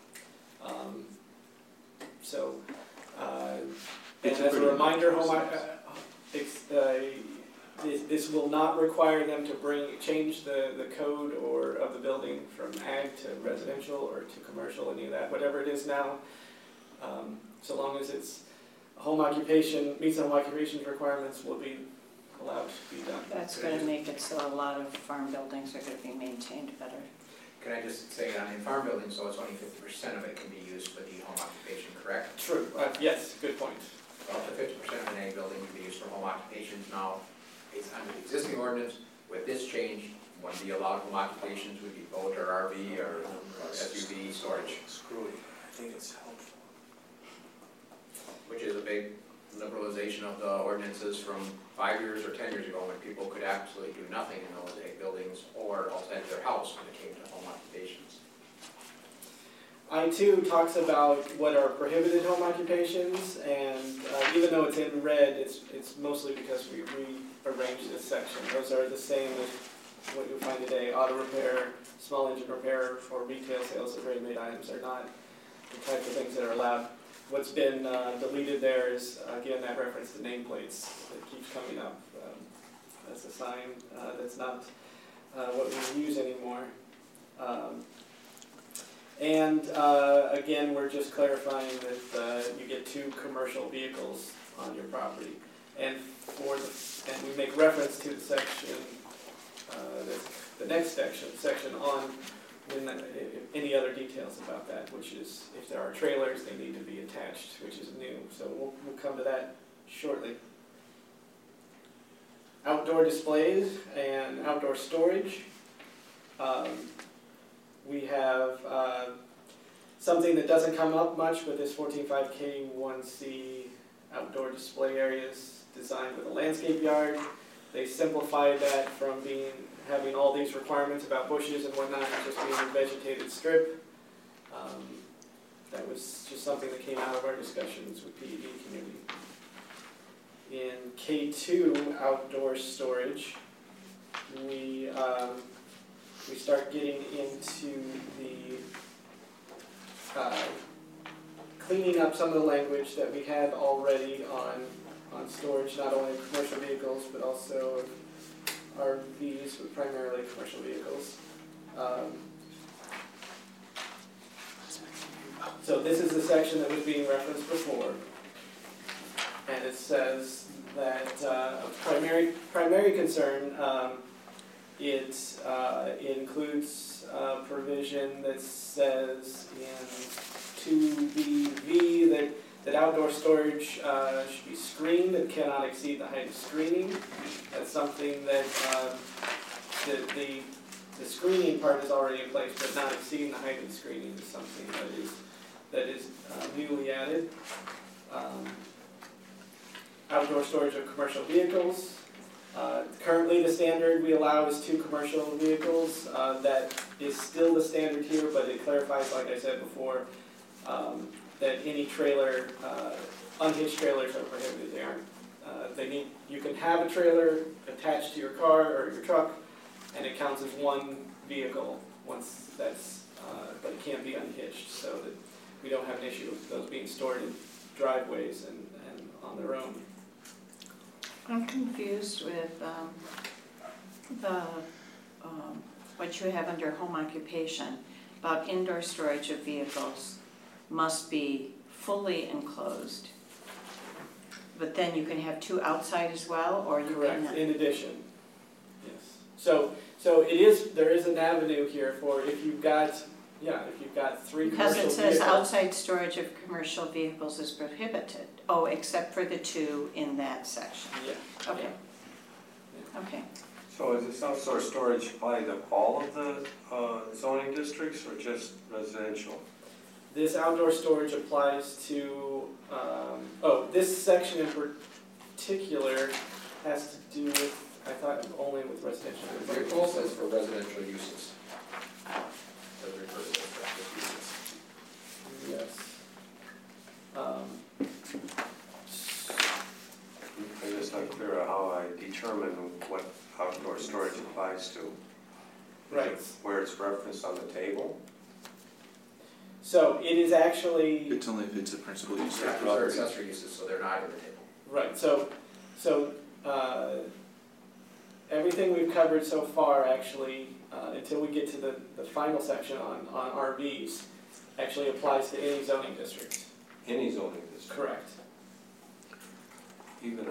So, and as a reminder, this will not require them to change the code or of the building from ag to residential or to commercial, any of that, whatever it is now. So long as it's a home occupation, meets the home occupations requirements, will be allowed to be done. That's going to make it so a lot of farm buildings are going to be maintained better. Can I just say, in farm buildings, so it's only 50% of it can be used for the home occupation, correct? True, yes, good point. So up to 50% of an ag building can be used for home occupations now. It's under the existing ordinance. With this change, one of the allowed home occupations would be boat or RV or SUV storage. Screw it, I think it's helpful. Which is a big liberalization of the ordinances from 5 years or 10 years ago, when people could absolutely do nothing in those ag buildings or outside their house when it came to home occupations. I-2 talks about what are prohibited home occupations, and even though it's in red, it's mostly because we rearranged this section. Those are the same as what you'll find today. Auto repair, small engine repair, or retail sales of ready-made items are not the types of things that are allowed. What's been deleted there is, again, that reference to nameplates that keeps coming up. That's a sign that's not what we use anymore. And again, we're just clarifying that you get 2 commercial vehicles on your property. And and we make reference to the section, the next section on any other details about that, which is if there are trailers, they need to be attached, which is new. So we'll come to that shortly. Outdoor displays and outdoor storage. We have something that doesn't come up much, but this 14.5K1C outdoor display areas designed with a landscape yard. They simplified that from having all these requirements about bushes and whatnot, just being a vegetated strip. That was just something that came out of our discussions with PED community. In K2 outdoor storage, we start getting into the cleaning up some of the language that we had already on storage, not only of commercial vehicles, but also RVs, but primarily commercial vehicles. So this is the section that was being referenced before, and it says that primary concern, it includes a provision that says in 2BV that outdoor storage should be screened and cannot exceed the height of screening. That's something that the screening part is already in place, but not exceeding the height of the screening is something that is newly added. Outdoor storage of commercial vehicles. Currently the standard we allow is 2 commercial vehicles. That is still the standard here, but it clarifies, like I said before, that any trailer, unhitched trailers are prohibited. They aren't. You can have a trailer attached to your car or your truck, and it counts as 1 vehicle once that's, but it can't be unhitched, so that we don't have an issue with those being stored in driveways and on their own. I'm confused with what you have under home occupation about indoor storage of vehicles must be fully enclosed. But then you can have 2 outside as well, or you Correct. can... In addition, yes. So there is an avenue here for if you've got 3 Because commercial it says vehicles. outside storage of commercial vehicles is prohibited. Oh, except for the 2 in that section. Yeah. Okay. Okay. So is this outdoor storage apply to all of the zoning districts or just residential? This outdoor storage applies to, this section in particular has to do with, I thought only with residential. Vehicle says for residential uses. Doesn't refer to residential uses. Yes. I'm just not clear on how I determine what outdoor storage applies to. Right. Where it's referenced on the table? So it is actually, It's only if it's a principal use of Yeah, these are property. accessory uses, so they're not in the table. right, so everything we've covered so far actually, until we get to the final section on RVs, actually applies to any zoning district. Any zoning district? Correct. Even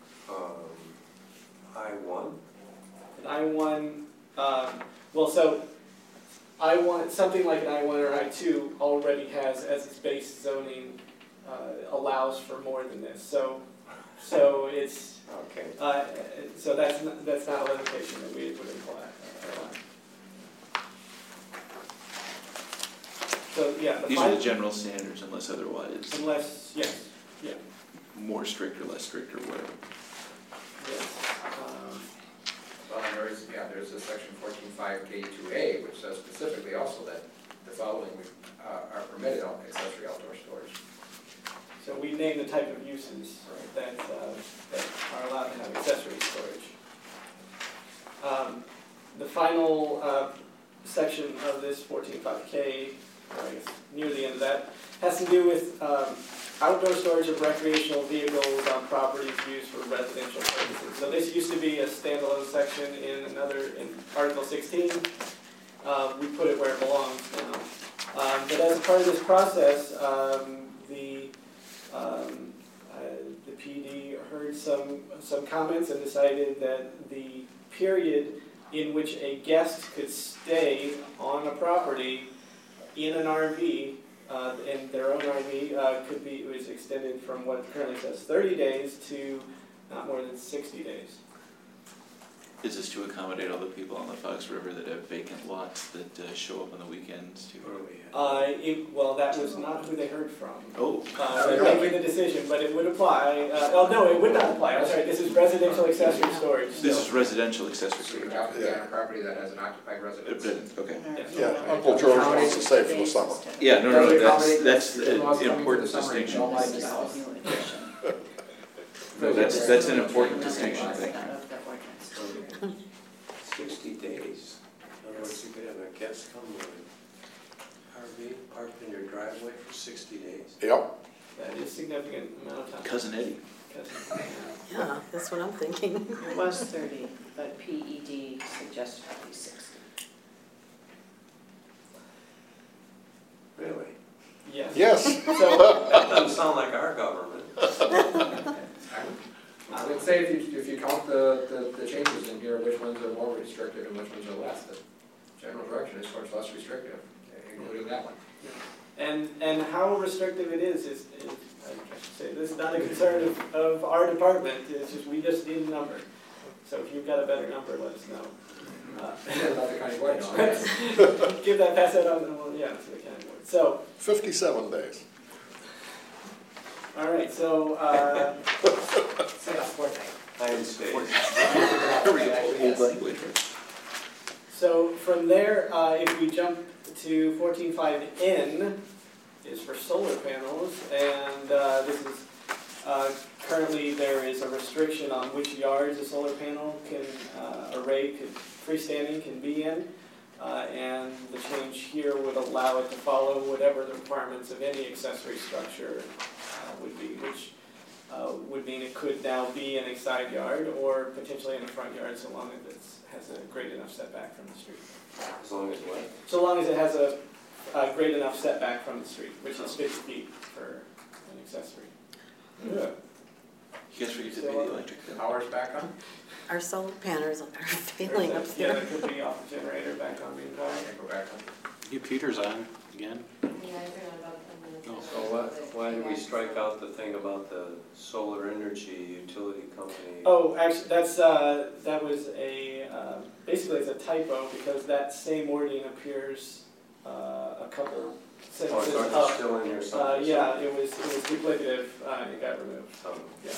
I-1? An I-1, so I-1, something like an I-1 or I-2 already has, as its base zoning, allows for more than this. So it's, Okay. so that's not a limitation that we would apply. So yeah, These are the general standards unless otherwise, unless, yes, yeah, more strict or less strict or whatever. yes. Well, and there's a section 14.5K2A, which says specifically also that the following are permitted accessory outdoor storage. So we name the type of uses that are allowed to have accessory storage. The final section of this 14.5K, or I guess near the end of that, has to do with outdoor storage of recreational vehicles on properties used for residential purposes. So this used to be a standalone section in Article 16. We put it where it belongs now. But as part of this process, the PD heard some comments and decided that the period in which a guest could stay on a property in an RV, in their own RV, was extended from what currently says 30 days to not more than 60 days. Is this to accommodate all the people on the Fox River that have vacant lots that show up on the weekends too? Well, that was not who they heard from. Oh. They're making the decision, but it would apply. No, it would not apply. I'm sorry. This is residential accessory storage. This is residential accessory So you storage. have to be on a property that has an occupied residence. Okay. Yeah, Uncle George wants to stay for the summer. Yeah, no, that's In-laws an coming for the important summer and distinction. don't like the house. No, that's an important distinction, thank you. 60 days. In other words, you could have a guest come with an RV parked in your driveway for 60 days. Yep. That is a significant amount of time. Cousin Eddie. Yeah, that's what I'm thinking. It was 30, but PED suggested at least 60. Really? Yes. Yes. So, That doesn't sound like our government. I would say if you count the changes in here, which ones are more restrictive and which ones are less, the general direction is towards less restrictive, including that one. and how restrictive it is I should say, this is not a concern of our department. It's just, we just need a number. So if you've got a better number, let us know. About the county board, no. Give that, pass that on, to the county board. So, 57 days. all right, so, Say that's 4 days. 9 states. Here we go, old language. So from there, if we jump to 14.5N, is for solar panels, and this is currently there is a restriction on which yards a solar panel array freestanding can be in, and the change here would allow it to follow whatever the requirements of any accessory structure would be, which would mean it could now be in a side yard or potentially in a front yard, so long as it has a great enough setback from the street. As long as what? So long as it has a great enough setback from the street, which is 50 feet for an accessory. Yeah. You guys forget to pay the electric bill. Power's back on? Our solar panels are failing Yeah, upstairs. that could be off the generator back on being powered. Can I go back on? Computer's on again. So why did we strike out the thing about the solar energy utility company? Oh, actually, that was basically it's a typo because that same wording appears a couple sentences Oh, it's up. still in here somewhere? Yeah, it was duplicative, it got removed, yeah.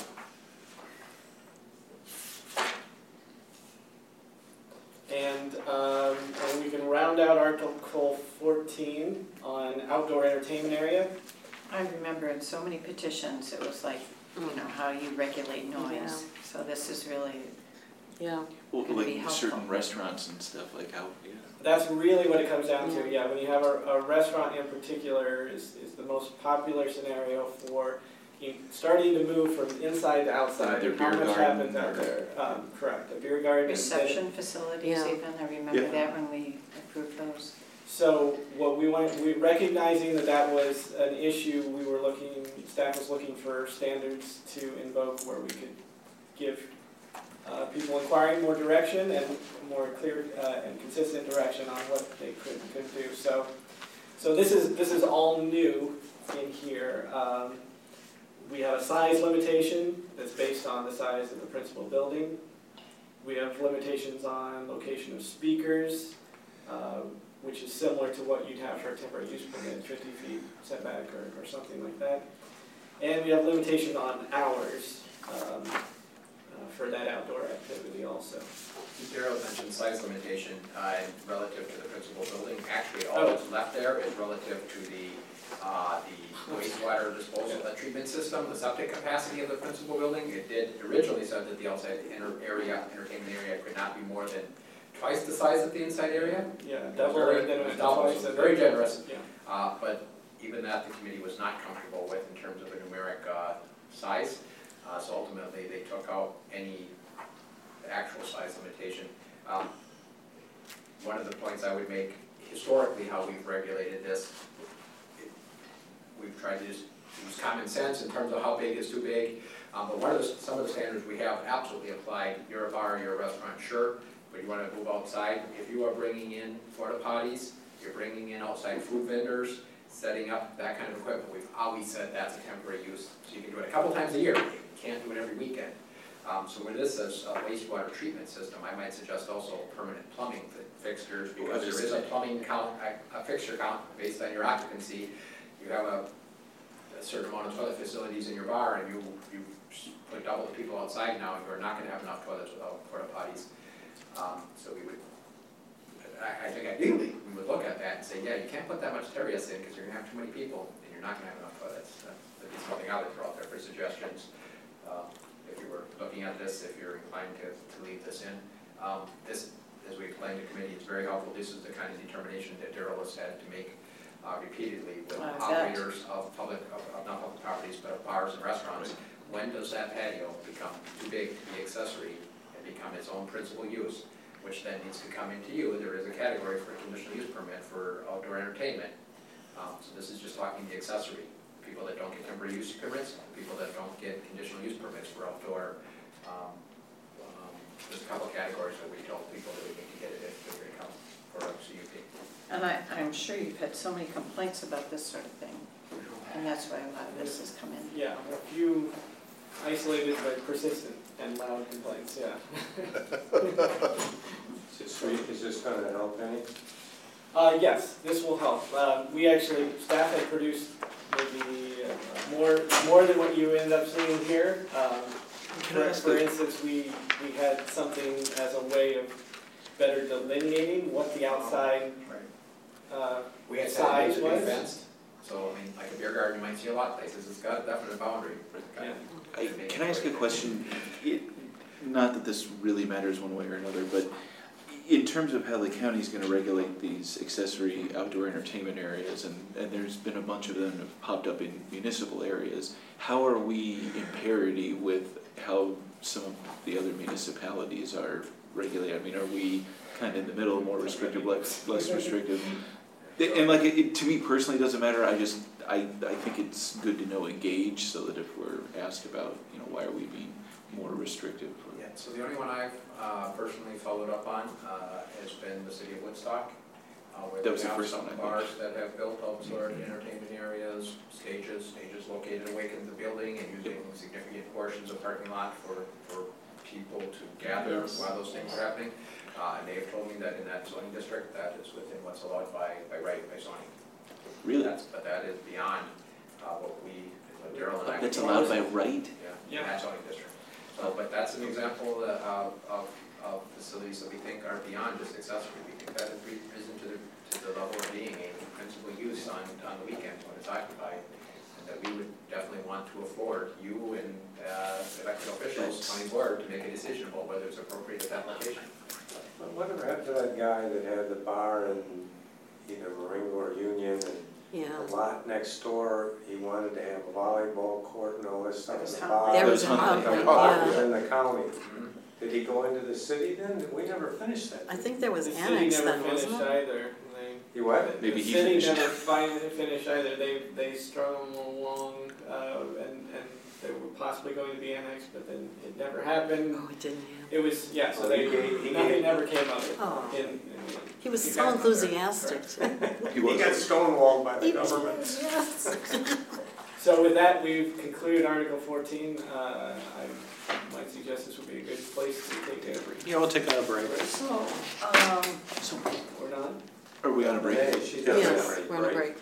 And we can round out Article 14 on outdoor entertainment area. I remember in so many petitions, it was like, how you regulate noise. Yeah. So this is really, Yeah, Well, Gonna be like helpful. certain restaurants and stuff, like how, yeah. That's really what it comes down to, yeah. When you have a restaurant in particular is the most popular scenario for starting to move from inside to outside. Their How beer much garden happens out or- there? Correct, a beer garden. reception facilities Yeah. even, I remember Yeah. that when we approved those. So what we recognizing that was an issue, staff was looking for standards to invoke where we could give people inquiring more direction and more clear and consistent direction on what they could and couldn't do. So this is all new in here. We have a size limitation that's based on the size of the principal building. We have limitations on location of speakers, which is similar to what you'd have for a temporary use permit, 50 feet setback or something like that. And we have limitation on hours for that outdoor activity also. Darrell mentioned size limitation relative to the principal building. Actually, all that's left there is relative to the wastewater disposal treatment system, the septic capacity of the principal building. It did originally said that the outside entertainment area could not be more than twice the size of the inside area. Yeah, It was double very- it, then it was double, twice. so and very then- generous. Yeah. But even that, the committee was not comfortable with in terms of a numeric size. So ultimately, they took out any actual size limitation. One of the points I would make, historically, how we've regulated this, we've tried to just use common sense in terms of how big is too big. But some of the standards we have absolutely applied. You're a bar, you're a restaurant, sure, but you want to move outside. If you are bringing in porta potties, you're bringing in outside food vendors, setting up that kind of equipment, we've always said that's a temporary use. So you can do it a couple times a year, you can't do it every weekend. So when this says a wastewater treatment system, I might suggest also permanent plumbing fixtures, because there is a plumbing count, a fixture count based on your occupancy. You have a certain amount of toilet facilities in your bar, and you put double the people outside now, and you're not going to have enough toilets without porta potties. So we would, I think ideally, we would look at that and say, yeah, you can't put that much terrace in because you're going to have too many people, and you're not going to have enough toilets. That'd be something I would throw out there for suggestions. If you were looking at this, if you're inclined to leave this in. This, as we explained to committee, is very helpful. This is the kind of determination that Darrell has had to make repeatedly with operators of not public properties, but of bars and restaurants. When does that patio become too big to be accessory and become its own principal use, which then needs to come into you? There is a category for a conditional use permit for outdoor entertainment. So this is just talking the accessory. People that don't get temporary use permits, people that don't get conditional use permits for outdoor. There's a couple of categories that we told people that we need to get it if they're going to come for a CUP. And I'm sure you've had so many complaints about this sort of thing, and that's why a lot of this has come in. Yeah, a few isolated but persistent and loud complaints, yeah. Is this going to help any? Yes, this will help. Staff had produced maybe more than what you end up seeing here. For instance, we had something as a way of better delineating what the outside We had size said it needs to be was. fenced, so I mean, like a beer garden, you might see a lot of places, it's got a definite boundary. Can I ask a question? Not that this really matters one way or another, but in terms of how the county's going to regulate these accessory outdoor entertainment areas, and there's been a bunch of them that have popped up in municipal areas, how are we in parity with how some of the other municipalities are regulated? I mean, are we kind of in the middle, more restrictive, less restrictive? And like, to me personally, it doesn't matter. I think it's good to know a gauge so that if we're asked about, why are we being more restrictive? Yeah, so the only one I've personally followed up on has been the city of Woodstock, where That they was the have first some one, I bars that have built outdoor entertainment areas, stages located away in the building and using significant portions of parking lot for people to gather while those things are happening. And they have told me that in that zoning district, that is within what's allowed by right, by zoning. Really? But that is beyond what Daryl and I. That's allowed by right? Yeah, in that zoning district. So, but that's an example of facilities that we think are beyond just accessory. We think that has risen to the level of being a principal use on the weekends when it's occupied. And that we would definitely want to afford you and elected officials, county board, to make a decision about whether it's appropriate at that location. But whatever happened to that guy that had the bar in either Marengo or Union and Yeah. the lot next door, he wanted to have a volleyball court and all this stuff in the That was bar. There was a Huntley. Huntley, The bar was yeah. in the county. Did he go into the city then? We never finished that. I think there was The annexed city never then, wasn't finished it? either. He what? Maybe The he city finished. never finished either. They strung them along, and they were possibly going to be annexed, but then it never happened. Oh, it didn't happen. It was, yeah, so So they, he nothing never came of it. Oh. in the end. He was He so got- enthusiastic. He He got was. stonewalled by the He government. was, yes. So with that, we've concluded Article 14. I might suggest this would be a good place to take a break. Yeah, we'll take a break. So, We're not? Are we on a break? Hey, she's got Yes, a we're on a break.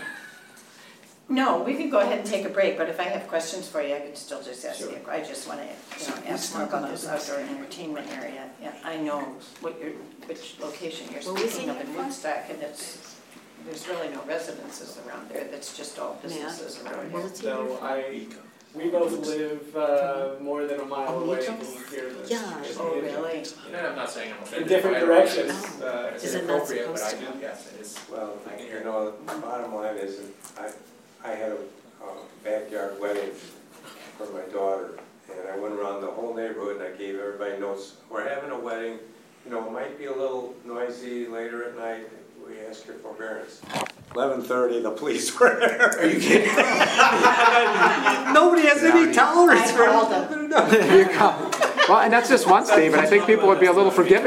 no, we could go ahead and take a break, but if I have questions for you, I could still just ask Sure. you. I just want to, ask more about this outdoor entertainment area. Yeah, I know which location you're What was speaking it of in for? Woodstock, and there's really no residences around there. That's just all businesses around What here. was he here So for? we both live more than a mile away. Can you hear this? Yeah. Oh, really? And I'm not saying I'm In offended. different by it. directions. Oh. It's Is it not inappropriate, but I supposed do, to? yes, it is. Well, I can hear you know, the bottom line is, I had a backyard wedding for my daughter, and I went around the whole neighborhood and I gave everybody notes. We're having a wedding, it might be a little noisy later at night, we ask your forbearance. 11:30, the police were there. Are you kidding? Nobody has any tolerance I for called them. There you go. Well, and that's just one statement. I think people would be a little forgiving.